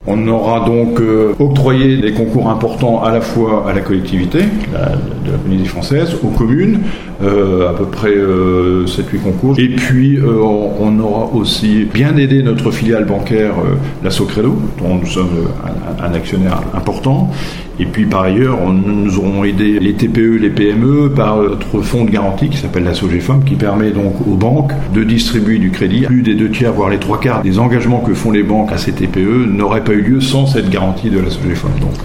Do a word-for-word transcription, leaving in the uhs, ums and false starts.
On aura donc euh, octroyé des concours importants à la fois à la collectivité la, de la Polynésie française, aux communes, euh, à peu près euh, sept huit concours. Et puis euh, on aura aussi bien aidé notre filiale bancaire, euh, la Socredo, dont nous sommes un, un actionnaire important. Et puis par ailleurs, on, nous aurons aidé les T P E, les P M E par notre fonds de garantie qui s'appelle la SOGEFOM, qui permet donc aux banques de distribuer du crédit. Plus des deux tiers, voire les trois quarts des engagements que font les banques à ces T P E n'auraient pas eu lieu sans cette garantie de la SOGEFOM. Donc